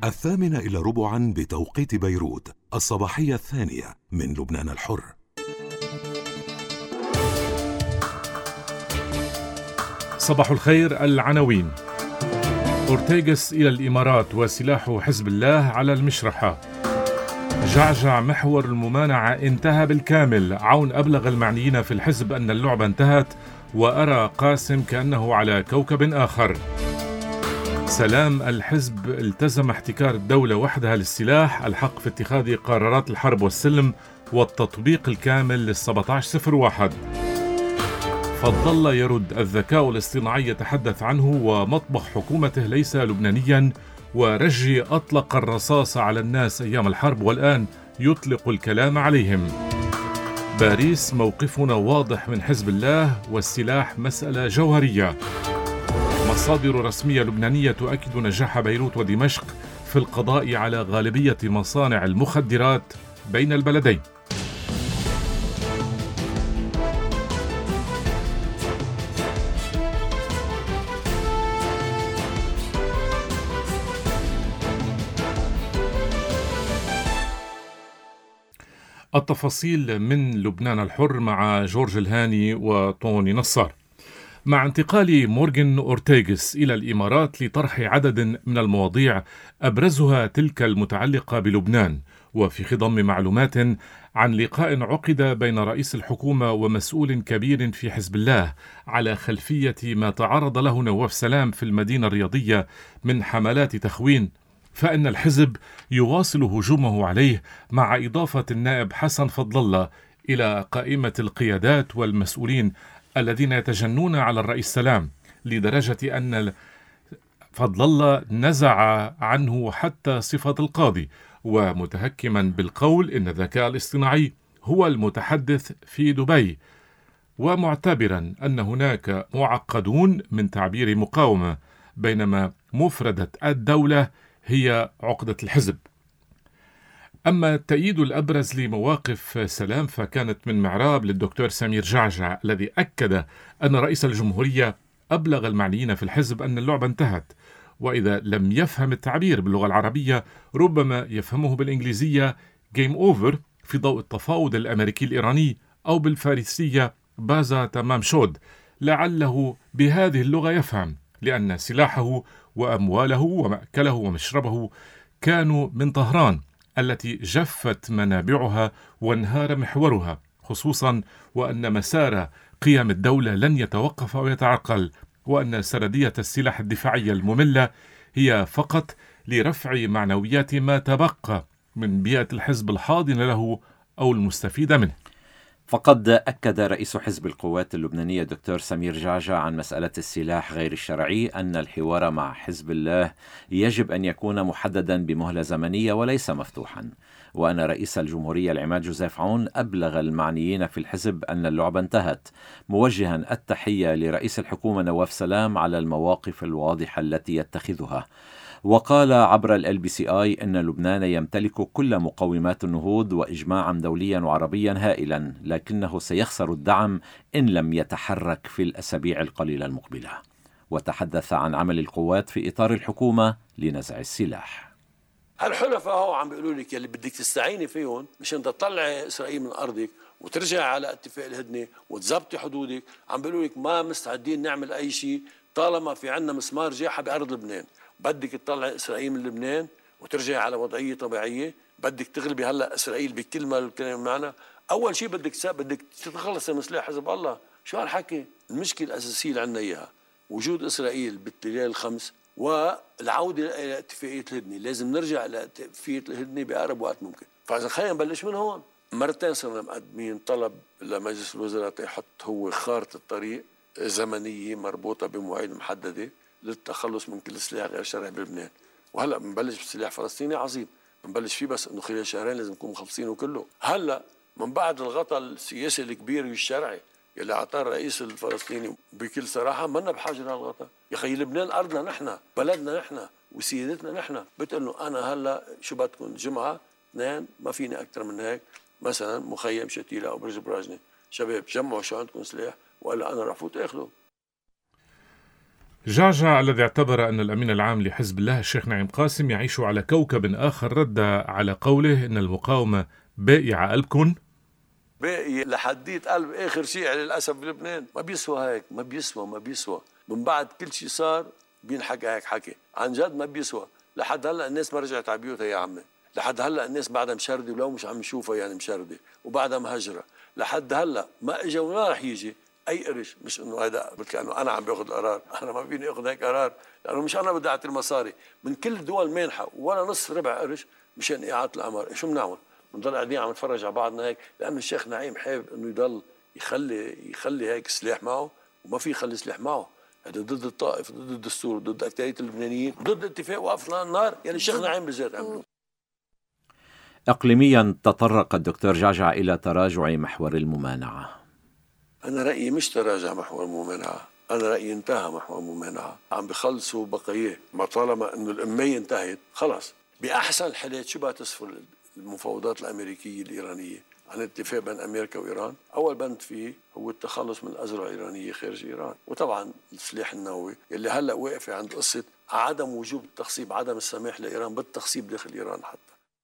8:15 بتوقيت بيروت، الصباحية 2 من لبنان الحر. صباح الخير. العناوين: أورتيغس إلى الإمارات وسلاح حزب الله على المشرحة. جعجع محور الممانعة انتهى بالكامل. عون أبلغ المعنيين في الحزب أن اللعبة انتهت، وأرى قاسم كأنه على كوكب آخر. سلام: الحزب التزم احتكار الدولة وحدها للسلاح، الحق في اتخاذ قرارات الحرب والسلم والتطبيق الكامل لل1701. فضل الله يرد: الذكاء الاصطناعي يتحدث عنه ومطبخ حكومته ليس لبنانيا، ورجي أطلق الرصاص على الناس أيام الحرب والآن يطلق الكلام عليهم. باريس: موقفنا واضح من حزب الله والسلاح مسألة جوهرية. مصادر رسمية لبنانية تؤكد نجاح بيروت ودمشق في القضاء على غالبية مصانع المخدرات بين البلدين. التفاصيل من لبنان الحر مع جورج الهاني وطوني نصار. مع انتقال مورغان أورتيغس إلى الإمارات لطرح عدد من المواضيع أبرزها تلك المتعلقة بلبنان، وفي خضم معلومات عن لقاء عقد بين رئيس الحكومة ومسؤول كبير في حزب الله على خلفية ما تعرض له نواف سلام في المدينة الرياضية من حملات تخوين، فإن الحزب يواصل هجومه عليه مع إضافة النائب حسن فضل الله إلى قائمة القيادات والمسؤولين الذين يتجنون على الرئيس سلام، لدرجة أن فضل الله نزع عنه حتى صفة القاضي، ومتهكما بالقول إن الذكاء الاصطناعي هو المتحدث في دبي، ومعتبرا أن هناك معقدون من تعبير مقاومة، بينما مفردة الدولة هي عقدة الحزب. أما التأييد الأبرز لمواقف سلام فكانت من معراب للدكتور سمير جعجع، الذي أكد أن رئيس الجمهورية أبلغ المعنيين في الحزب أن اللعبة انتهت، وإذا لم يفهم التعبير باللغة العربية ربما يفهمه بالإنجليزية game over في ضوء التفاوض الأمريكي الإيراني، أو بالفارسية بازا تمام شود، لعله بهذه اللغة يفهم، لأن سلاحه وأمواله ومأكله ومشربه كانوا من طهران التي جفت منابعها وانهار محورها، خصوصا وأن مسار قيم الدولة لن يتوقف أو يتعرقل، وأن سردية السلاح الدفاعية المملة هي فقط لرفع معنويات ما تبقى من بيئة الحزب الحاضنة له أو المستفيدة منه. فقد أكد رئيس حزب القوات اللبنانية دكتور سمير جعجع عن مسألة السلاح غير الشرعي أن الحوار مع حزب الله يجب أن يكون محددا بمهلة زمنية وليس مفتوحا، وأن رئيس الجمهورية العماد جوزيف عون أبلغ المعنيين في الحزب أن اللعبة انتهت، موجها التحية لرئيس الحكومة نواف سلام على المواقف الواضحة التي يتخذها. وقال عبر LBCI إن لبنان يمتلك كل مقومات النهوض وإجماعا دوليا وعربيا هائلا، لكنه سيخسر الدعم إن لم يتحرك في الأسابيع القليلة المقبلة. وتحدث عن عمل القوات في إطار الحكومة لنزع السلاح. الحلفاء هو عم بيقولوا لك اللي بدك تستعيني فيهم مشان تطلعي إسرائيل من أرضك وترجع على اتفاق الهدنة وتزبطي حدودك، عم بيقولوا لك ما مستعدين نعمل أي شيء طالما في عنا مسمار جاحة بأرض لبنان. بدك تطلع إسرائيل من لبنان وترجع على وضعية طبيعية، بدك تغلبي هلا إسرائيل بكل ما الكلام معنا. أول شيء بدك تتخلصي من سلاح حزب الله. شو هالحكي؟ المشكلة الأساسية اللي عنا إياها وجود إسرائيل بالتلال الخمس والعودة إلى اتفاقية الهدنة. لازم نرجع إلى اتفاقية الهدنة بأقرب وقت ممكن. فإذا خلينا نبلش من هون. مرتين صرنا مقدمين طلب لمجلس الوزراء يحط هو خارطة الطريق زمنية مربوطة بمواعيد محددة للتخلص من كل سلاح غير شرعي بلبنان. وهلا بنبلش بسلاح فلسطيني عظيم بنبلش فيه، بس انه خلال شهرين لازم نكون مخلصينه كله. هلا من بعد الغطاء السياسي الكبير والشرعي اللي اعطاه الرئيس الفلسطيني بكل صراحه منا بحاجه لهالغطاء. يا اخي لبنان ارضنا نحن، بلدنا نحن وسيادتنا نحن. بتقول له انا هلا شو بدكم جمعه اثنين ما فيني اكثر من هيك، مثلا مخيم شتيله او برج براجني، شباب جمعوا شو عندكم سلاح والا انا رح فوت اخذه. جعجع الذي اعتبر أن الأمين العام لحزب الله الشيخ نعيم قاسم يعيش على كوكب آخر رد على قوله إن المقاومة باقية على قلبكن. باقي لحديت قلب آخر شيء للأسف بلبنان. ما بيسوى هيك، ما بيسوى من بعد كل شيء صار بينحكى هيك حكي عن جد. ما بيسوى. لحد هلا الناس ما رجعت على بيوتها يا عمي. لحد هلا الناس بعدها مشردة، ولو مش عم نشوفها يعني مشردة وبعدها مهجرة. لحد هلا ما اجى ولا رح يجي اي قرش. مش انه هذا كانه انا عم باخذ القرار، انا ما فيني اخذ هيك قرار، لانه مش انا بدي اعطي المصاري من كل الدول مانحه ولا نص ربع قرش مشان اعاده الاعمار. شو بنعمل؟ بنضل قاعدين عم نتفرج على بعضنا هيك؟ لانه الشيخ نعيم حابب انه يضل يخلي هيك سلاح معه، وما في يخلي سلاح معه. هذا ضد الطائف، ضد الدستور، ضد اكترية اللبنانيين، ضد اتفاق وقف النار يعني الشيخ نعيم بالذات عمله. اقليميا تطرق الدكتور جعجع الى تراجع محور الممانعه. أنا رأيي مش تراجع محور الممانعة، أنا رأيي انتهى محور الممانعة. عم بخلصوا بقية، ما طالما إنه الأمية انتهت خلاص. بأحسن الحالات شو بقى تصفر المفاوضات الأمريكية الإيرانية عن اتفاق بين أمريكا وإيران؟ أول بند فيه هو التخلص من الأزرع الإيرانية خارج إيران، وطبعا السلاح النووي اللي هلأ واقفة عند قصة عدم وجوب التخصيب، عدم السماح لإيران بالتخصيب داخل إيران. حتى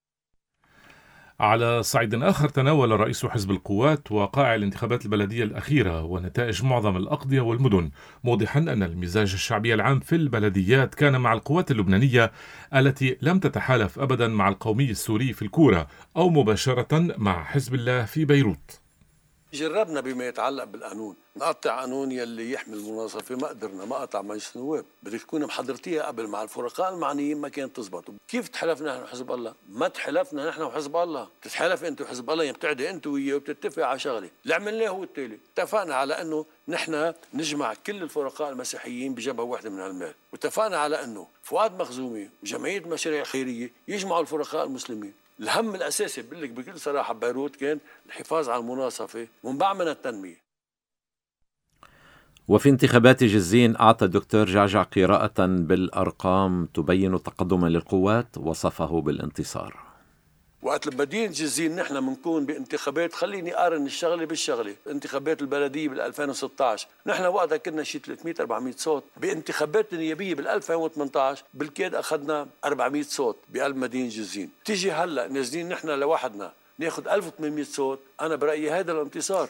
على صعيد آخر، تناول رئيس حزب القوات وقائع الانتخابات البلدية الأخيرة ونتائج معظم الأقضية والمدن، موضحا أن المزاج الشعبي العام في البلديات كان مع القوات اللبنانية التي لم تتحالف أبدا مع القومي السوري في الكورة أو مباشرة مع حزب الله في بيروت. جربنا بما يتعلق بالقانون نقطع قانون يلي يحمي المناصفة، ما قدرنا، ما قطع مجلس النواب. بدك تكون محضرتيها قبل مع الفرقاء المعنيين، ما كانت تزبط. كيف تحالفنا نحن وحزب الله؟ ما تحالفنا نحن وحزب الله. تتحالف انت وحزب الله يعني بتعدي انت وياه وبتتفق على شغله. اللي عملناه هو التالي، اتفقنا على انه نحن نجمع كل الفرقاء المسيحيين بجبهة واحدة من هالمال، واتفقنا على انه فؤاد مخزومي وجمعية مشاريع خيرية يجمعوا الفرقاء المسلمين. الهم الأساسي بقول لك بكل صراحة ببيروت كان الحفاظ على المناصفة ومنبع من التنمية. وفي انتخابات جزين أعطى الدكتور جعجع قراءة بالأرقام تبين تقدما للقوات، وصفه بالانتصار. وقت بدين جزين نحن بنكون بانتخابات، خليني أقارن الشغلة بالشغلة. انتخابات البلدية بال2016 نحن وقتها كنا شي 300-400 صوت. بانتخابات النيابية بال2018 بالكاد أخذنا 400 صوت بقلب مدينة جزين. تيجي هلأ نازلين نحن لوحدنا ناخذ 1800 صوت. أنا برأيي هذا الانتصار.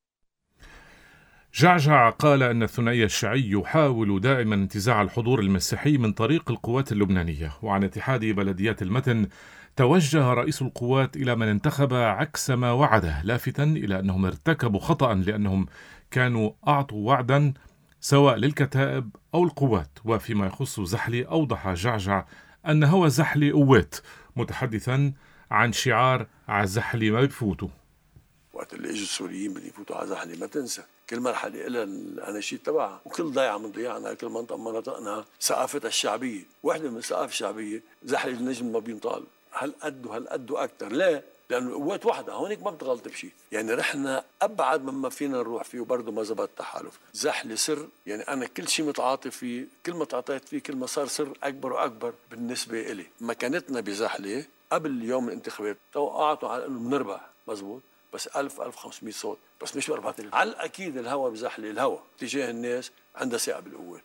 جعجع قال أن الثنائي الشيعي يحاول دائما انتزاع الحضور المسيحي من طريق القوات اللبنانية. وعن اتحاد بلديات المتن توجه رئيس القوات إلى من انتخب عكس ما وعده، لافتاً إلى أنهم ارتكبوا خطأ لأنهم كانوا أعطوا وعداً سواء للكتائب أو القوات. وفيما يخص زحلي، أوضح جعجع أن هو زحلي قوات، متحدثاً عن شعار عزحلي ما بفوتوا. وقت اللي اجوا السوريين بدي يفوتوا على زحلي، ما تنسى كل مرحله لها الاناشيد تبعها، وكل ضيعه من ضياعنا، كل منطقه من مناطقنا ثقافتها الشعبيه. وحده من الثقافه الشعبيه زحلي النجم ما بينطال. هالقد واكثر. ليه؟ لانه القوات وحده، هونيك ما بتغلط بشيء. يعني رحنا ابعد مما فينا نروح فيه وبرضه ما زبط التحالف. زحلي سر، يعني انا كل شيء متعاطف فيه، كل ما تعاطيت فيه كل ما صار سر اكبر واكبر بالنسبه إلي. مكانتنا بزحلي قبل يوم الانتخابات توقعتوا على انه بنربح، مزبوط، بس 1500 صوت، بس مش 4000. على الأكيد الهوى بزحلي، الهوى تجاه الناس عندها ثقة بالقوات.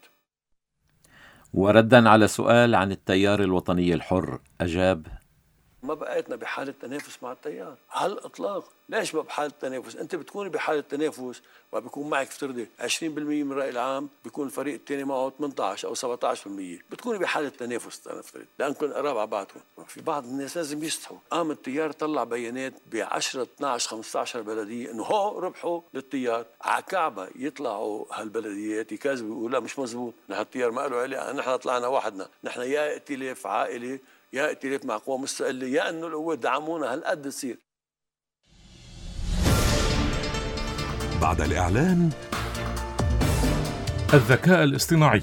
وردا على سؤال عن التيار الوطني الحر أجاب: ما بقيتنا بحالة تنافس مع التيار على الإطلاق. ليش ما بحالة تنافس؟ أنت بتكوني بحالة تنافس وبيكون معك افترضي 20% من الرأي العام، بيكون الفريق الثاني معه 18 أو 17%، بتكوني بحالة تنافس نفترض لأنكم قراب على بعضكم. في بعض الناس لازم يستحوا. قام التيار طلع بيانات ب10 12 15 بلدية إنه هو ربحوا للتيار. على كعبة يطلعوا هالبلديات يكذبوا ويقولوا لا مش مزبوط، نحن التيار ما له علاقة، نحن طلعنا وحدنا، نحن يا ائتلاف عائلي يا ائتلاف مع قوى مستقلة، يا أنه القوات دعمونا. هالقد تصير. بعد الإعلان الذكاء الاصطناعي.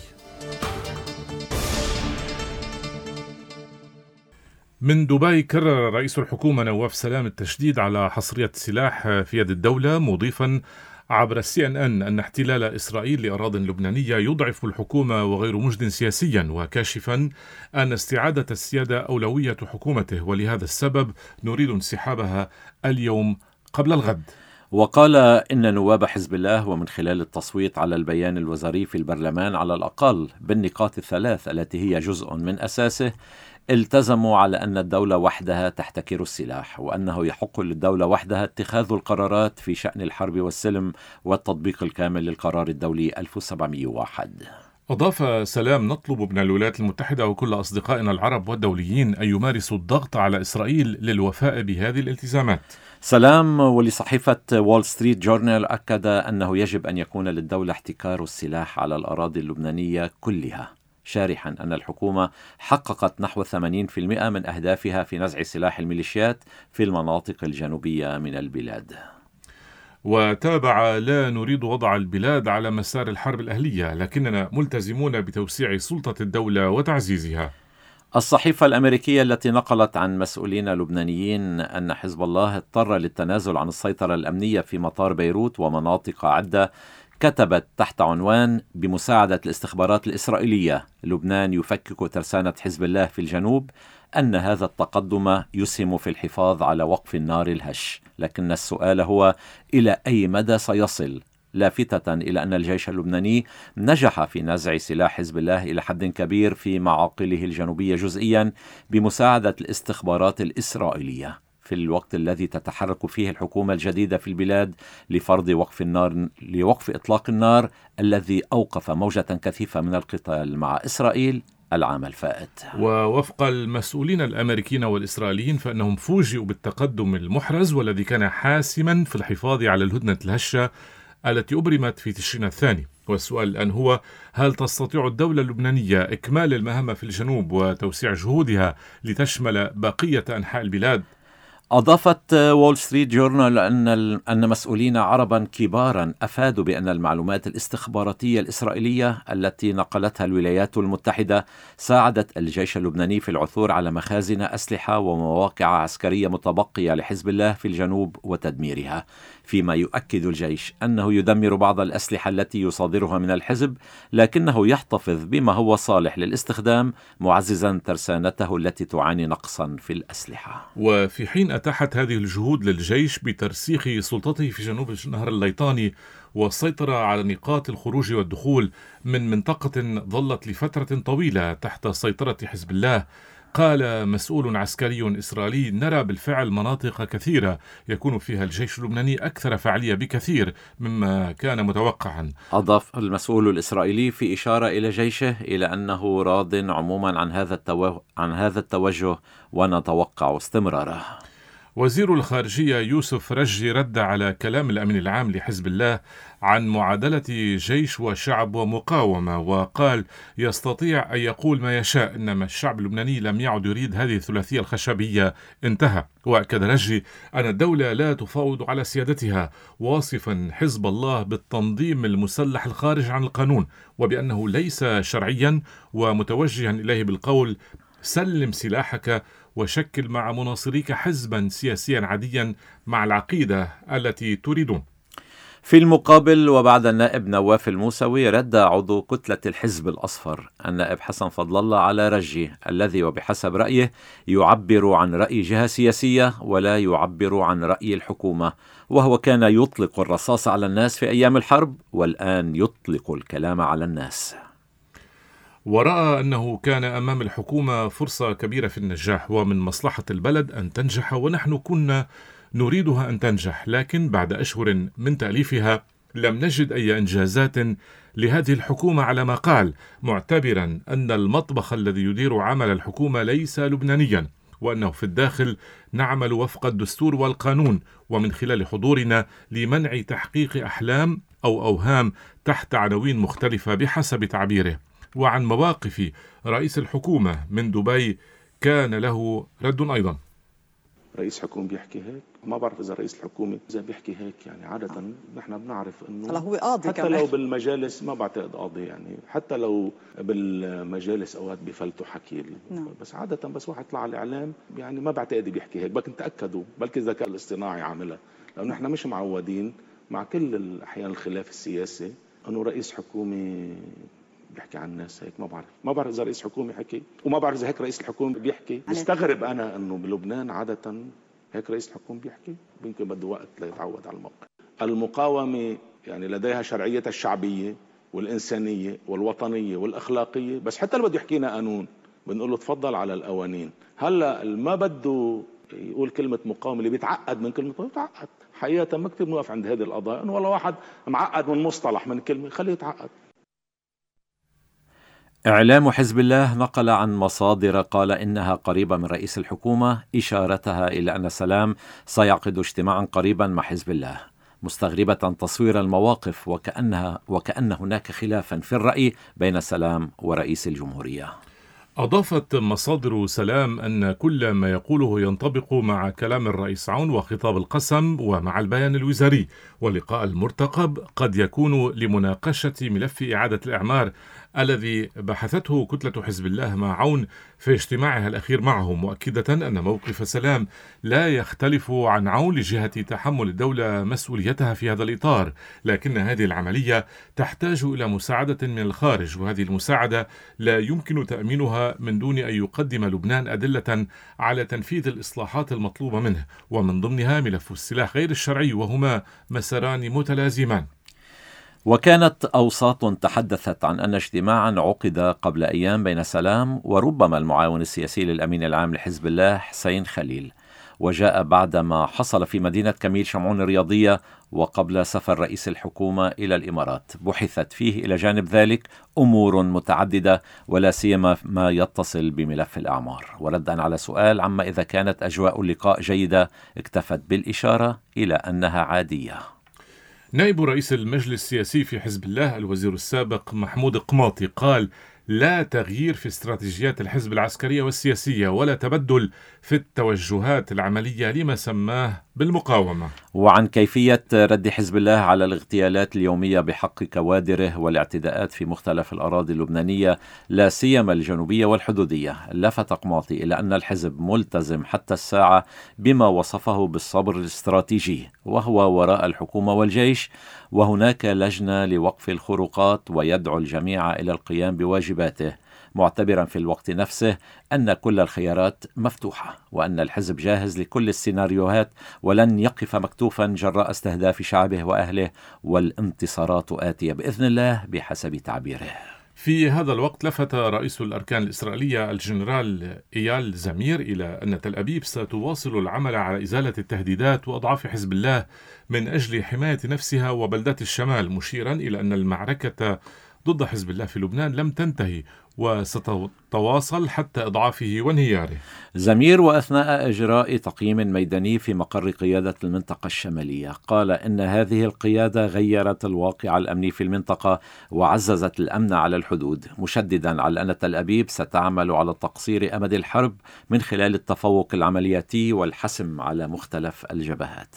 من دبي كرر رئيس الحكومة نواف سلام التشديد على حصرية السلاح في يد الدولة، مضيفا عبر CNN أن احتلال إسرائيل لأراضٍ لبنانية يضعف الحكومة وغير مجد سياسيا، وكاشفا أن استعادة السيادة أولوية حكومته، ولهذا السبب نريد انسحابها اليوم قبل الغد. وقال إن نواب حزب الله ومن خلال التصويت على البيان الوزاري في البرلمان على الأقل بالنقاط الثلاث التي هي جزء من أساسه التزموا على أن الدولة وحدها تحتكر السلاح، وأنه يحق للدولة وحدها اتخاذ القرارات في شأن الحرب والسلم والتطبيق الكامل للقرار الدولي 1701. أضاف سلام: نطلب من الولايات المتحدة وكل أصدقائنا العرب والدوليين أن يمارسوا الضغط على إسرائيل للوفاء بهذه الالتزامات. سلام ولصحيفة وول ستريت جورنال أكد أنه يجب أن يكون للدولة احتكار السلاح على الأراضي اللبنانية كلها، شارحا أن الحكومة حققت نحو 80% من أهدافها في نزع سلاح الميليشيات في المناطق الجنوبية من البلاد. وتابع: لا نريد وضع البلاد على مسار الحرب الأهلية، لكننا ملتزمون بتوسيع سلطة الدولة وتعزيزها. الصحيفة الأمريكية التي نقلت عن مسؤولين لبنانيين أن حزب الله اضطر للتنازل عن السيطرة الأمنية في مطار بيروت ومناطق عدة كتبت تحت عنوان: بمساعدة الاستخبارات الإسرائيلية لبنان يفكك ترسانة حزب الله في الجنوب، أن هذا التقدم يسهم في الحفاظ على وقف النار الهش، لكن السؤال هو إلى أي مدى سيصل، لافتة إلى أن الجيش اللبناني نجح في نزع سلاح حزب الله إلى حد كبير في معاقله الجنوبية جزئيا بمساعدة الاستخبارات الإسرائيلية، في الوقت الذي تتحرك فيه الحكومة الجديدة في البلاد لفرض لوقف إطلاق النار الذي أوقف موجة كثيفة من القتال مع إسرائيل العام الفائت. ووفق المسؤولين الأمريكيين والإسرائيليين فإنهم فوجئوا بالتقدم المحرز والذي كان حاسما في الحفاظ على الهدنة الهشة التي أبرمت في تشرين الثاني. والسؤال الآن هو: هل تستطيع الدولة اللبنانية إكمال المهمة في الجنوب وتوسيع جهودها لتشمل بقية أنحاء البلاد؟ أضافت وول ستريت جورنال أن مسؤولين عربا كبارا أفادوا بأن المعلومات الاستخباراتية الإسرائيلية التي نقلتها الولايات المتحدة ساعدت الجيش اللبناني في العثور على مخازن أسلحة ومواقع عسكرية متبقية لحزب الله في الجنوب وتدميرها، فيما يؤكد الجيش أنه يدمر بعض الأسلحة التي يصادرها من الحزب، لكنه يحتفظ بما هو صالح للاستخدام، معززا ترسانته التي تعاني نقصا في الأسلحة. وفي حين أتاحت هذه الجهود للجيش بترسيخ سلطته في جنوب نهر الليطاني والسيطرة على نقاط الخروج والدخول من منطقة ظلت لفترة طويلة تحت سيطرة حزب الله، قال مسؤول عسكري إسرائيلي: نرى بالفعل مناطق كثيرة يكون فيها الجيش اللبناني أكثر فعالية بكثير مما كان متوقعا. أضاف المسؤول الإسرائيلي في إشارة إلى جيشه إلى أنه راض عموما عن هذا التوجه ونتوقع استمراره. وزير الخارجية يوسف رجي رد على كلام الأمين العام لحزب الله عن معادلة جيش وشعب ومقاومة، وقال: يستطيع أن يقول ما يشاء، إنما الشعب اللبناني لم يعد يريد هذه الثلاثية الخشبية، انتهى. وأكد رجي أن الدولة لا تفاوض على سيادتها، واصفا حزب الله بالتنظيم المسلح الخارج عن القانون وبأنه ليس شرعيا، ومتوجها إليه بالقول: سلم سلاحك وشكل مع مناصريك حزبا سياسيا عاديا مع العقيدة التي تريدون. في المقابل، وبعد النائب نواف الموسوي، رد عضو كتلة الحزب الأصفر النائب حسن فضل الله على رجي الذي وبحسب رأيه يعبر عن رأي جهة سياسية ولا يعبر عن رأي الحكومة، وهو كان يطلق الرصاص على الناس في أيام الحرب والآن يطلق الكلام على الناس. ورأى أنه كان أمام الحكومة فرصة كبيرة في النجاح، ومن مصلحة البلد أن تنجح، ونحن كنا نريدها أن تنجح، لكن بعد أشهر من تأليفها لم نجد أي إنجازات لهذه الحكومة على ما قال، معتبرا أن المطبخ الذي يدير عمل الحكومة ليس لبنانيا، وأنه في الداخل نعمل وفق الدستور والقانون، ومن خلال حضورنا لمنع تحقيق أحلام أو أوهام تحت عناوين مختلفة بحسب تعبيره. وعن مواقف رئيس الحكومة من دبي كان له رد أيضا: رئيس حكومة بيحكي هيك؟ ما بعرف إذا رئيس الحكومة إذا بيحكي هيك، يعني عادة نحن بنعرف إنه هو قاضي حتى كمان. لو بالمجالس ما بعتقد قاضي، يعني حتى لو بالمجالس أوقات بيفلتوا حكي بس عادة بس واحد طلع على الإعلام يعني ما بعتقد بيحكي هيك، بلكن تأكدوا بلكي الذكاء الاصطناعي عاملها، لأنه نحن مش معودين مع كل الأحيان الخلاف السياسي إنه رئيس حكومة بيحكي عن الناس هيك. ما بعرف إذا رئيس حكومة حكي، وما بعرف إذا هيك رئيس الحكومة بيحكي. مستغرب أنا إنه بلبنان عادة هيك رئيس الحكومة بيحكي، يمكن بده وقت ليتعود على الموقع. المقاومة يعني لديها شرعية الشعبية والإنسانية والوطنية والأخلاقية، بس حتى اللي بده يحكينا قانون بنقول له تفضل على القوانين. هلا ما بده يقول كلمة مقاومة اللي بيتعقد من كلمة بيتعقد. حقيقة ما كتير نوقف عند هذه القضايا، انه والله واحد معقد من مصطلح من كلمة خليه يتعقد. إعلام حزب الله نقل عن مصادر قال إنها قريبة من رئيس الحكومة إشارتها إلى أن سلام سيعقد اجتماعا قريبا مع حزب الله، مستغربة تصوير المواقف وكأن هناك خلافا في الرأي بين سلام ورئيس الجمهورية. أضافت مصادر سلام أن كل ما يقوله ينطبق مع كلام الرئيس عون وخطاب القسم ومع البيان الوزاري، واللقاء المرتقب قد يكون لمناقشة ملف إعادة الإعمار الذي بحثته كتلة حزب الله مع عون في اجتماعها الأخير معه، مؤكدة أن موقف سلام لا يختلف عن عون لجهة تحمل الدولة مسؤوليتها في هذا الإطار، لكن هذه العملية تحتاج إلى مساعدة من الخارج، وهذه المساعدة لا يمكن تأمينها من دون أن يقدم لبنان أدلة على تنفيذ الإصلاحات المطلوبة منه، ومن ضمنها ملف السلاح غير الشرعي، وهما مساران متلازمان. وكانت أوساط تحدثت عن أن اجتماعا عقد قبل أيام بين سلام وربما المعاون السياسي للأمين العام لحزب الله حسين خليل، وجاء بعدما حصل في مدينة كميل شمعون الرياضية وقبل سفر رئيس الحكومة إلى الإمارات. بحثت فيه إلى جانب ذلك أمور متعددة ولا سيما ما يتصل بملف الأعمار. وردا على سؤال عما إذا كانت أجواء اللقاء جيدة، اكتفت بالإشارة إلى أنها عادية. نائب رئيس المجلس السياسي في حزب الله الوزير السابق محمود قماطي قال: لا تغيير في استراتيجيات الحزب العسكرية والسياسية ولا تبدل في التوجهات العملية لما سماه بالمقاومة. وعن كيفية رد حزب الله على الاغتيالات اليومية بحق كوادره والاعتداءات في مختلف الأراضي اللبنانية لا سيما الجنوبية والحدودية، لفت قماطي إلى أن الحزب ملتزم حتى الساعة بما وصفه بالصبر الاستراتيجي، وهو وراء الحكومة والجيش، وهناك لجنة لوقف الخروقات ويدعو الجميع إلى القيام بواجباته، معتبرا في الوقت نفسه أن كل الخيارات مفتوحة وأن الحزب جاهز لكل السيناريوهات ولن يقف مكتوفا جراء استهداف شعبه وأهله، والانتصارات آتية بإذن الله بحسب تعبيره. في هذا الوقت لفت رئيس الأركان الإسرائيلية الجنرال إيال زمير إلى أن تل أبيب ستواصل العمل على إزالة التهديدات وأضعاف حزب الله من أجل حماية نفسها وبلدات الشمال، مشيرا إلى أن المعركة ضد حزب الله في لبنان لم تنتهي وستتواصل حتى إضعافه وانهياره. زمير وأثناء إجراء تقييم ميداني في مقر قيادة المنطقة الشمالية قال إن هذه القيادة غيرت الواقع الأمني في المنطقة وعززت الأمن على الحدود، مشددا على أن تل أبيب ستعمل على تقصير أمد الحرب من خلال التفوق العملياتي والحسم على مختلف الجبهات.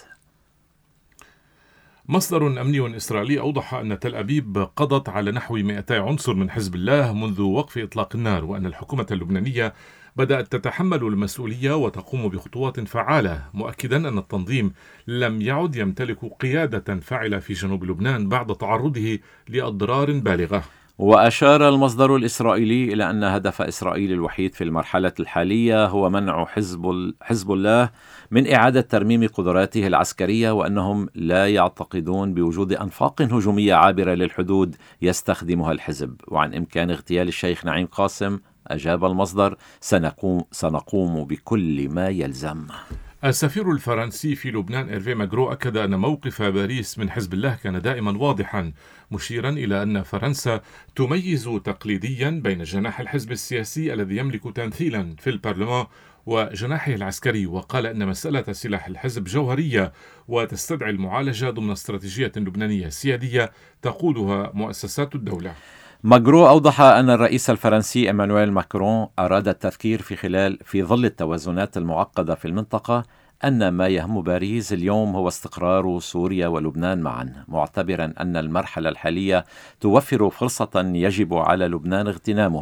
مصدر أمني إسرائيلي أوضح أن تل أبيب قضت على نحو 200 عنصر من حزب الله منذ وقف إطلاق النار، وأن الحكومة اللبنانية بدأت تتحمل المسؤولية وتقوم بخطوات فعالة، مؤكدا أن التنظيم لم يعد يمتلك قيادة فاعلة في جنوب لبنان بعد تعرضه لأضرار بالغة. وأشار المصدر الإسرائيلي إلى أن هدف إسرائيل الوحيد في المرحلة الحالية هو منع حزب الله من إعادة ترميم قدراته العسكرية، وأنهم لا يعتقدون بوجود أنفاق هجومية عابرة للحدود يستخدمها الحزب. وعن إمكان اغتيال الشيخ نعيم قاسم أجاب المصدر: سنقوم بكل ما يلزم. السفير الفرنسي في لبنان إيرفي ماغرو أكد أن موقف باريس من حزب الله كان دائما واضحا، مشيرا إلى أن فرنسا تميز تقليديا بين جناح الحزب السياسي الذي يملك تمثيلا في البرلمان وجناحه العسكري، وقال أن مسألة سلاح الحزب جوهرية وتستدعي المعالجة ضمن استراتيجية لبنانية سيادية تقودها مؤسسات الدولة. ماغرو أوضح أن الرئيس الفرنسي إيمانويل ماكرون أراد التذكير في ظل التوازنات المعقدة في المنطقة أن ما يهم باريس اليوم هو استقرار سوريا ولبنان معا، معتبرا أن المرحلة الحالية توفر فرصة يجب على لبنان اغتنامها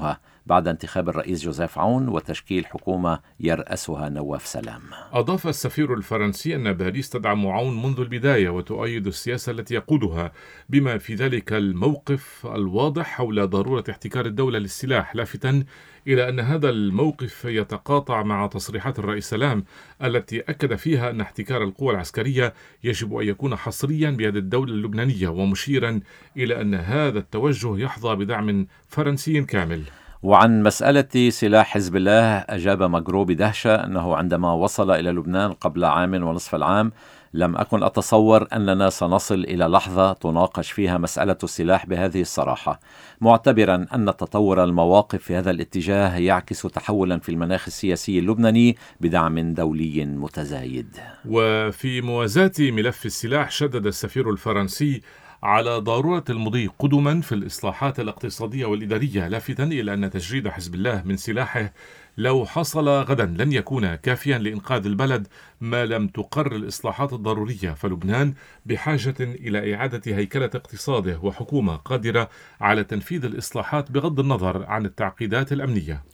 بعد انتخاب الرئيس جوزيف عون وتشكيل حكومة يرأسها نواف سلام. أضاف السفير الفرنسي أن باريس تدعم عون منذ البداية وتؤيد السياسة التي يقودها، بما في ذلك الموقف الواضح حول ضرورة احتكار الدولة للسلاح، لافتا إلى أن هذا الموقف يتقاطع مع تصريحات الرئيس سلام التي أكد فيها أن احتكار القوى العسكرية يجب أن يكون حصريا بيد الدولة اللبنانية، ومشيرا إلى أن هذا التوجه يحظى بدعم فرنسي كامل. وعن مسألة سلاح حزب الله أجاب ماغرو بدهشة أنه عندما وصل إلى لبنان قبل عام ونصف العام لم أكن أتصور أننا سنصل إلى لحظة تناقش فيها مسألة السلاح بهذه الصراحة، معتبرا أن تطور المواقف في هذا الاتجاه يعكس تحولا في المناخ السياسي اللبناني بدعم دولي متزايد. وفي موازاة ملف السلاح شدد السفير الفرنسي على ضرورة المضي قدما في الإصلاحات الاقتصادية والإدارية، لافتا إلى أن تجريد حزب الله من سلاحه لو حصل غدا لن يكون كافيا لإنقاذ البلد ما لم تقر الإصلاحات الضرورية، فلبنان بحاجة إلى إعادة هيكلة اقتصاده وحكومة قادرة على تنفيذ الإصلاحات بغض النظر عن التعقيدات الأمنية.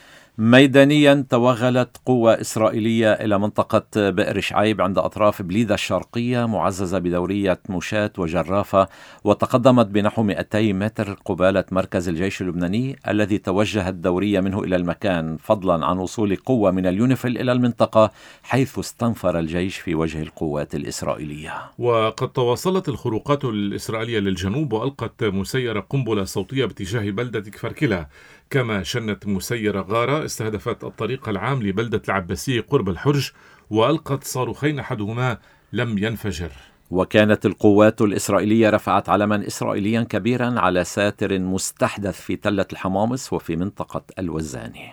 ميدانيا توغلت قوة إسرائيلية إلى منطقة بئر شعيب عند أطراف بليدة الشرقية معززة بدورية موشاة وجرافة، وتقدمت بنحو 200 متر قبالة مركز الجيش اللبناني الذي توجهت الدورية منه إلى المكان، فضلا عن وصول قوة من اليونيفيل إلى المنطقة حيث استنفر الجيش في وجه القوات الإسرائيلية. وقد تواصلت الخروقات الإسرائيلية للجنوب وألقت مسيرة قنبلة صوتية باتجاه بلدة كفركلة، كما شنت مسيرة غارة استهدفت الطريق العام لبلدة العباسية قرب الحرج وألقت صاروخين أحدهما لم ينفجر. وكانت القوات الإسرائيلية رفعت علما إسرائيليا كبيرا على ساتر مستحدث في تلة الحمامص وفي منطقة الوزاني.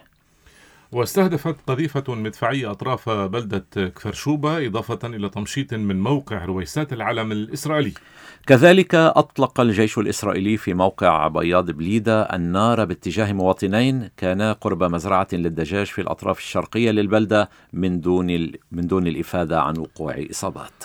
واستهدفت قذيفة مدفعية أطراف بلدة كفرشوبة إضافة إلى تمشيط من موقع رويسات العلم الإسرائيلي. كذلك أطلق الجيش الإسرائيلي في موقع بياض بليدة النار باتجاه مواطنين كانا قرب مزرعة للدجاج في الأطراف الشرقية للبلدة من دون الإفادة عن وقوع إصابات.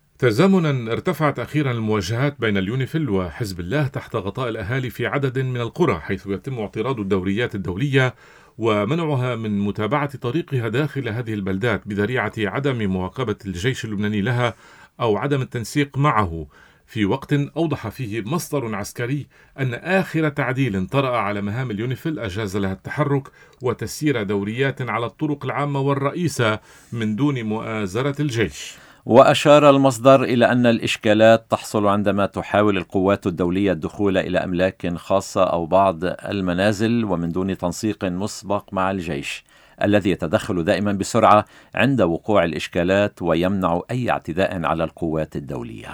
تزامنا ارتفعت أخيرا المواجهات بين اليونيفيل وحزب الله تحت غطاء الأهالي في عدد من القرى، حيث يتم اعتراض الدوريات الدولية ومنعها من متابعة طريقها داخل هذه البلدات بذريعة عدم مواكبة الجيش اللبناني لها أو عدم التنسيق معه، في وقت أوضح فيه مصدر عسكري أن آخر تعديل طرأ على مهام اليونيفيل أجاز لها التحرك وتسيير دوريات على الطرق العامة والرئيسة من دون مؤازرة الجيش. وأشار المصدر إلى أن الإشكالات تحصل عندما تحاول القوات الدولية الدخول إلى أملاك خاصة أو بعض المنازل ومن دون تنسيق مسبق مع الجيش الذي يتدخل دائما بسرعة عند وقوع الإشكالات ويمنع أي اعتداء على القوات الدولية.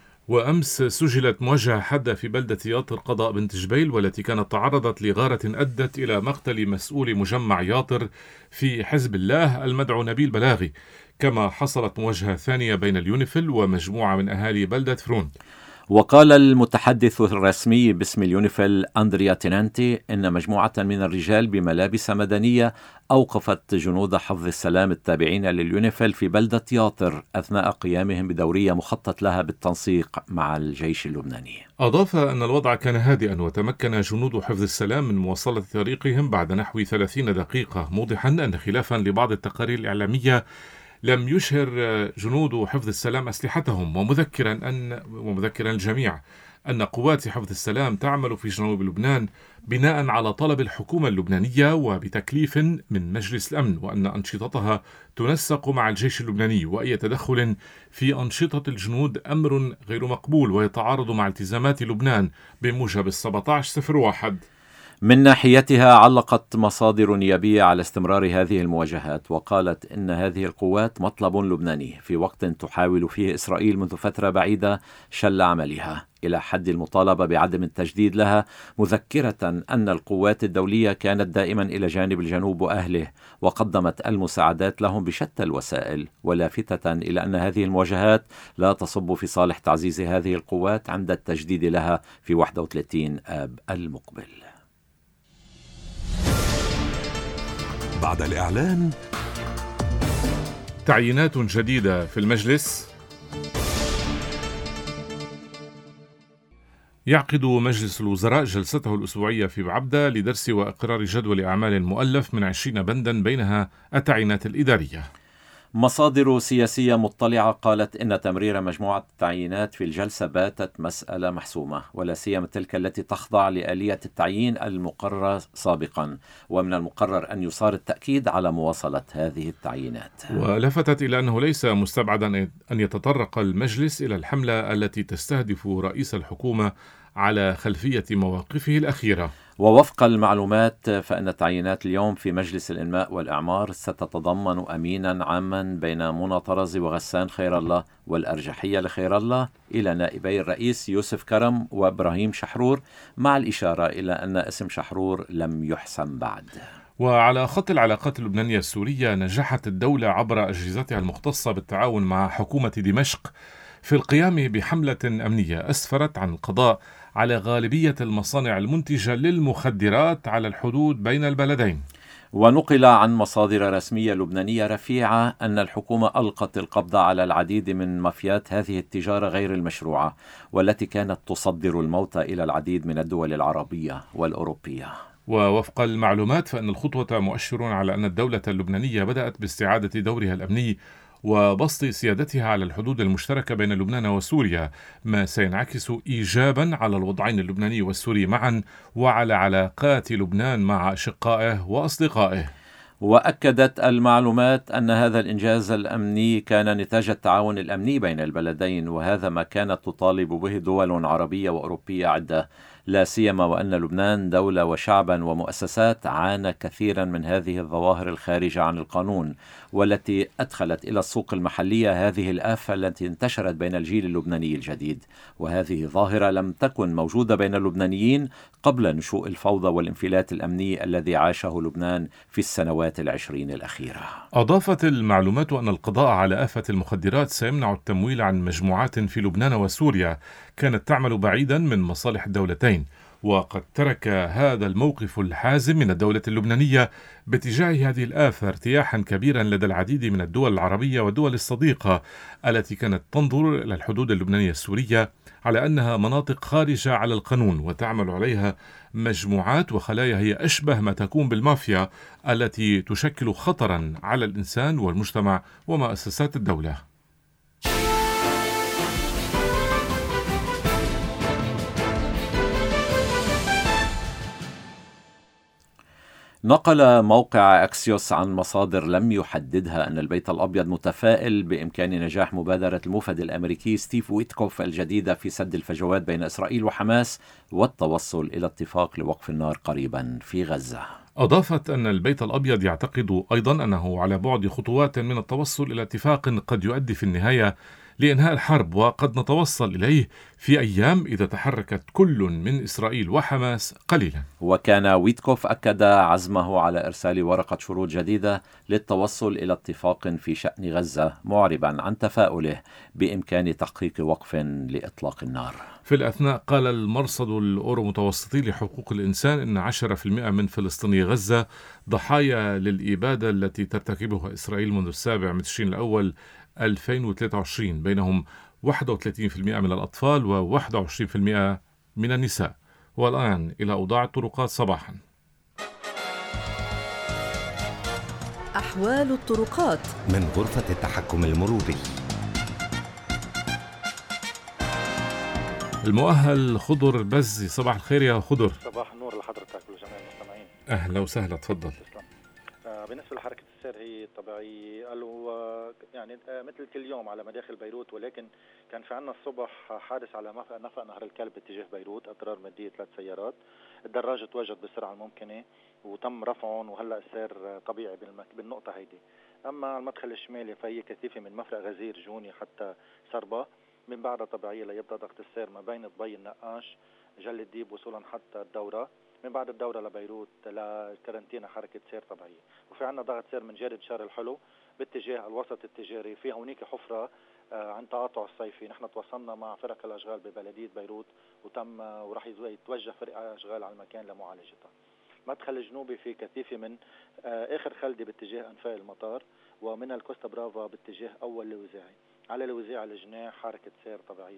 وأمس سجلت مواجهة حادة في بلدة ياطر قضاء بنت جبيل، والتي كانت تعرضت لغارة أدت إلى مقتل مسؤول مجمع ياطر في حزب الله المدعو نبيل بلاغي، كما حصلت مواجهة ثانية بين اليونيفيل ومجموعة من أهالي بلدة فرون. وقال المتحدث الرسمي باسم اليونيفيل أندريا تينانتي إن مجموعة من الرجال بملابس مدنية أوقفت جنود حفظ السلام التابعين لليونيفيل في بلدة ياطر أثناء قيامهم بدورية مخطط لها بالتنسيق مع الجيش اللبناني. أضاف أن الوضع كان هادئا وتمكن جنود حفظ السلام من مواصلة طريقهم بعد نحو 30 دقيقة، موضحا أن خلافا لبعض التقارير الإعلامية لم يشهر جنود حفظ السلام أسلحتهم، ومذكرا الجميع أن قوات حفظ السلام تعمل في جنوب لبنان بناء على طلب الحكومة اللبنانية وبتكليف من مجلس الأمن، وأن أنشطتها تنسق مع الجيش اللبناني، وأي تدخل في أنشطة الجنود أمر غير مقبول ويتعارض مع التزامات لبنان بموجب 1701. من ناحيتها علقت مصادر نيابية على استمرار هذه المواجهات، وقالت إن هذه القوات مطلب لبناني في وقت تحاول فيه إسرائيل منذ فترة بعيدة شل عملها إلى حد المطالبة بعدم التجديد لها، مذكرة أن القوات الدولية كانت دائما إلى جانب الجنوب وأهله وقدمت المساعدات لهم بشتى الوسائل، ولافتة إلى أن هذه المواجهات لا تصب في صالح تعزيز هذه القوات عند التجديد لها في 31 آب المقبل. بعد الإعلان تعيينات جديدة في المجلس. يعقد مجلس الوزراء جلسته الأسبوعية في بعبدة لدرس وإقرار جدول أعمال مؤلف من 20 بندا بينها التعيينات الإدارية. مصادر سياسية مطلعة قالت إن تمرير مجموعة التعيينات في الجلسة باتت مسألة محسومة، ولا سيما تلك التي تخضع لآلية التعيين المقررة سابقا، ومن المقرر أن يصار التأكيد على مواصلة هذه التعيينات. ولفتت إلى أنه ليس مستبعدا أن يتطرق المجلس إلى الحملة التي تستهدف رئيس الحكومة على خلفية مواقفه الأخيرة. ووفق المعلومات فإن التعيينات اليوم في مجلس الإنماء والإعمار ستتضمن أمينا عاما بين منى طرزي وغسان خير الله، والأرجحية لخير الله إلى نائبي الرئيس يوسف كرم وإبراهيم شحرور، مع الإشارة إلى أن اسم شحرور لم يحسم بعد. وعلى خط العلاقات اللبنانية السورية، نجحت الدولة عبر أجهزتها المختصة بالتعاون مع حكومة دمشق في القيام بحملة أمنية أسفرت عن القضاء على غالبية المصانع المنتجة للمخدرات على الحدود بين البلدين. ونقل عن مصادر رسمية لبنانية رفيعة أن الحكومة ألقت القبض على العديد من مافيات هذه التجارة غير المشروعة، والتي كانت تصدر الموتى إلى العديد من الدول العربية والأوروبية. ووفق المعلومات فإن الخطوة مؤشر على أن الدولة اللبنانية بدأت باستعادة دورها الأمني وبسط سيادتها على الحدود المشتركة بين لبنان وسوريا، ما سينعكس إيجابا على الوضعين اللبناني والسوري معا وعلى علاقات لبنان مع أشقائه وأصدقائه. وأكدت المعلومات أن هذا الإنجاز الأمني كان نتاج التعاون الأمني بين البلدين، وهذا ما كانت تطالب به دول عربية وأوروبية عدة، لا سيما وأن لبنان دولة وشعبا ومؤسسات عانى كثيرا من هذه الظواهر الخارجة عن القانون، والتي أدخلت إلى السوق المحلية هذه الآفة التي انتشرت بين الجيل اللبناني الجديد، وهذه ظاهرة لم تكن موجودة بين اللبنانيين قبل نشوء الفوضى والانفلات الأمني الذي عاشه لبنان في السنوات العشرين الأخيرة. أضافت المعلومات أن القضاء على آفة المخدرات سيمنع التمويل عن مجموعات في لبنان وسوريا كانت تعمل بعيدا من مصالح الدولتين، وقد ترك هذا الموقف الحازم من الدولة اللبنانية باتجاه هذه الآفة ارتياحا كبيرا لدى العديد من الدول العربية والدول الصديقة التي كانت تنظر إلى الحدود اللبنانية السورية على أنها مناطق خارجة على القانون وتعمل عليها مجموعات وخلايا هي أشبه ما تكون بالمافيا التي تشكل خطرا على الإنسان والمجتمع ومؤسسات الدولة. نقل موقع أكسيوس عن مصادر لم يحددها أن البيت الأبيض متفائل بإمكان نجاح مبادرة المفد الأمريكي ستيف ويتكوف الجديدة في سد الفجوات بين إسرائيل وحماس والتوصل إلى اتفاق لوقف النار قريبا في غزة. أضافت أن البيت الأبيض يعتقد أيضا أنه على بعد خطوات من التوصل إلى اتفاق قد يؤدي في النهاية لإنهاء الحرب، وقد نتوصل إليه في أيام إذا تحركت كل من إسرائيل وحماس قليلا. وكان ويتكوف أكد عزمه على إرسال ورقة شروط جديدة للتوصل إلى اتفاق في شأن غزة، معربا عن تفاؤله بإمكان تحقيق وقف لإطلاق النار. في الأثناء قال المرصد الأورو متوسطي لحقوق الإنسان إن 10% من فلسطيني غزة ضحايا للإبادة التي ترتكبها إسرائيل منذ 7 من تشرين الأول 2023، بينهم 31% من الأطفال و21% من النساء. والآن إلى أوضاع الطرقات صباحا. أحوال الطرقات من غرفة التحكم المروري. المؤهل خضر بزي، صباح الخير يا خضر. صباح النور لحضرتك ولجميع المستمعين. أهلا وسهلا، تفضل. بالنسبة لحركة السير هي طبيعية، يعني مثل كل يوم على مداخل بيروت، ولكن كان في عنا الصبح حادث على نفق نهر الكلب باتجاه بيروت، أضرار مادية 3 سيارات. الدراج تواجد بالسرعة الممكنة وتم رفعهم، وهلا السير طبيعي بالنقطة هيدي. أما على المدخل الشمالي فهي كثيفة من مفرق غزير جوني حتى سربا، من بعدها طبيعية ليبدأ ضغط السير ما بين طبي النقاش جل الديب وصولا حتى الدورة، من بعد الدورة لبيروت لكارنتينا حركة سير طبيعية. وفي عنا ضغط سير من جارة شار الحلو باتجاه الوسط التجاري، في هونيك حفرة عن تقاطع الصيفي. نحن تواصلنا مع فرق الأشغال ببلدية بيروت وراح يتوجه فريق أشغال على المكان لمعالجتها. مدخل الجنوبي في كثيفة من آخر خلدي باتجاه أنفاق المطار، ومن الكوستا برافا باتجاه أول لوزاعي. على لوزاعي الجناح حركة سير طبيعية.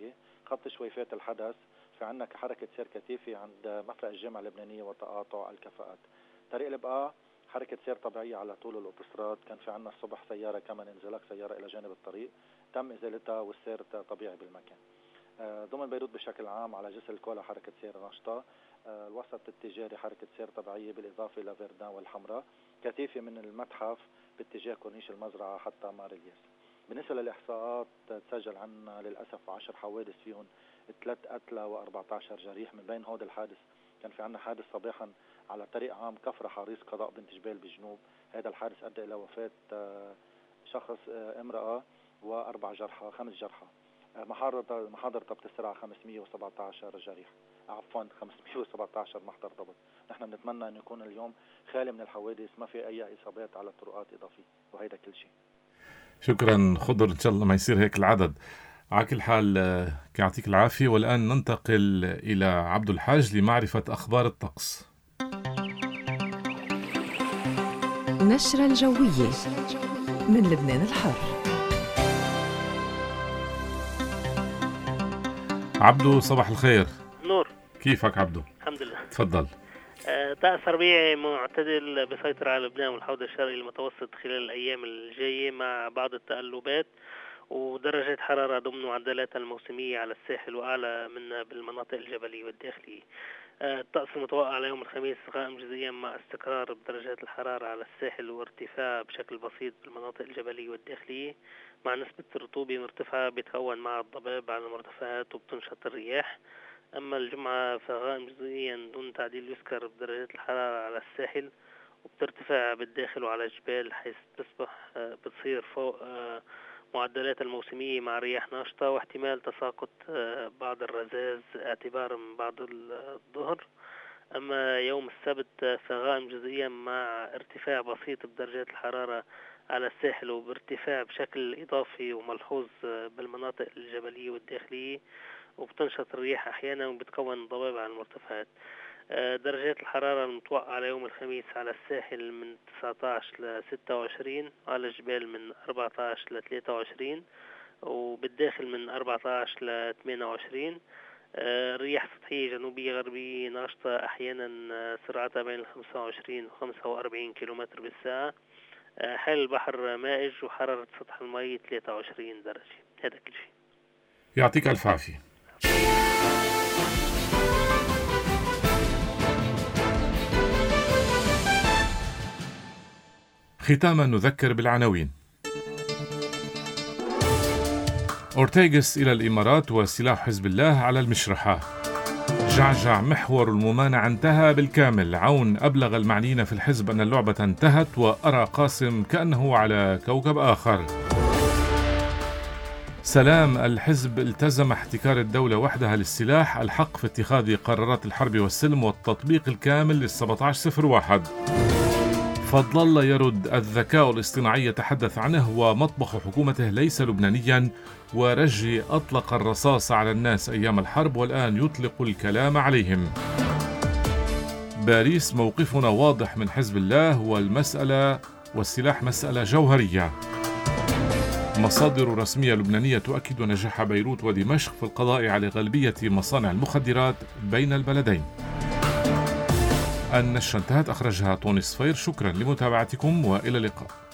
خط شويفات الحدث في عندنا حركة سير كثيفة عند مفرق الجامعة اللبنانية وتقاطع الكفاءات. طريق البقاء حركة سير طبيعية على طول الأوتوستراد. كان في عندنا الصبح سيارة كمان انزلاق سيارة إلى جانب الطريق تم إزالتها والسير طبيعي بالمكان. ضمن بيروت بشكل عام على جسر الكولا حركة سير نشطة. الوسط التجاري حركة سير طبيعية بالإضافة إلى فيردان والحمراء. كثيفة من المتحف باتجاه كورنيش المزرعة حتى مار الياس. بالنسبة للإحصاءات تسجل عنا للأسف 10 حوادث فيهم 3 قتلى و14 جريح. من بين هود الحادث كان في عنا حادث صباحا على طريق عام كفر حريص قضاء بنت جبال بجنوب. هذا الحادث أدى إلى وفاة شخص امرأة و4 جرحى 5 جرحى. محاضر ضبط السرعة 517 جريح، عفوا 517 محضر ضبط. نحن بنتمنى أن يكون اليوم خالي من الحوادث، ما في أي إصابات على الطرقات إضافية، وهيدا كل شيء. شكرا خضر، إن شاء الله ما يصير هيك العدد. على كل حال يعطيك العافية. والآن ننتقل إلى عبد الحاج لمعرفة أخبار الطقس. نشرة الجوية من لبنان الحر. عبدو صباح الخير. نور، كيفك عبدو؟ الحمد لله. تفضل. طقس ربيعي معتدل بيسيطر على لبنان والحوض الشرقي المتوسط خلال الأيام الجاية مع بعض التقلبات ودرجة حرارة ضمن معدلاتها الموسمية على الساحل وأعلى منها بالمناطق الجبلية والداخلية. الطقس المتوقع على يوم الخميس غائم جزئيا مع استقرار بدرجات الحرارة على الساحل وارتفاع بشكل بسيط بالمناطق الجبلية والداخلية مع نسبة رطوبة مرتفعة بيتكون مع الضباب على المرتفعات وبتنشط الرياح. أما الجمعة فغائم جزئيا دون تعديل يذكر بدرجات الحرارة على الساحل وبترتفع بالداخل وعلى الجبال حيث بتصير فوق معدلات الموسمية مع رياح ناشطة واحتمال تساقط بعض الرذاذ اعتبارا من بعض الظهر. أما يوم السبت فغائم جزئيا مع ارتفاع بسيط بدرجات الحرارة على الساحل وبارتفاع بشكل إضافي وملحوظ بالمناطق الجبلية والداخلية وبتنشط الرياح أحيانا وبتكون ضباب على المرتفعات. درجات الحرارة المتوقعة على يوم الخميس على الساحل من 19 ل 26 وعلى الجبال من 14 ل 23 وبالداخل من 14 ل 28. رياح سطحية جنوبية غربية ناشطة أحيانا سرعتها بين 25 و 45 كيلومتر بالساعة. حال البحر مائج وحرارة سطح الماء 23 درجة. هذا كل شيء. يعطيك ألف عافية. ختاما نذكر بالعناوين. أورتيغس إلى الإمارات وسلاح حزب الله على المشرحة. جعجع محور الممانعة انتهى بالكامل. عون أبلغ المعنيين في الحزب أن اللعبة انتهت وأرى قاسم كأنه على كوكب آخر. سلام الحزب التزم احتكار الدولة وحدها للسلاح، الحق في اتخاذ قرارات الحرب والسلم والتطبيق الكامل لل1701. فضل الله يرد الذكاء الاصطناعي يتحدث عنه ومطبخ حكومته ليس لبنانيا، ورجي أطلق الرصاص على الناس أيام الحرب والآن يطلق الكلام عليهم. باريس موقفنا واضح من حزب الله والمسألة والسلاح مسألة جوهرية. مصادر رسمية لبنانية تؤكد نجاح بيروت ودمشق في القضاء على غالبية مصانع المخدرات بين البلدين. النشرة انتهت، أخرجها طوني صفير. شكرا لمتابعتكم وإلى اللقاء.